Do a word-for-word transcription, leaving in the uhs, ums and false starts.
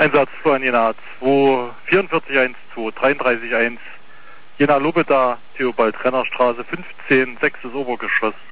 Einsatz Florian Jena zwei vierundvierzig eins zwei dreiunddreißig eins Jena Lobeda, Theobald Rennerstraße fünfzehn, sechstes Obergeschoss.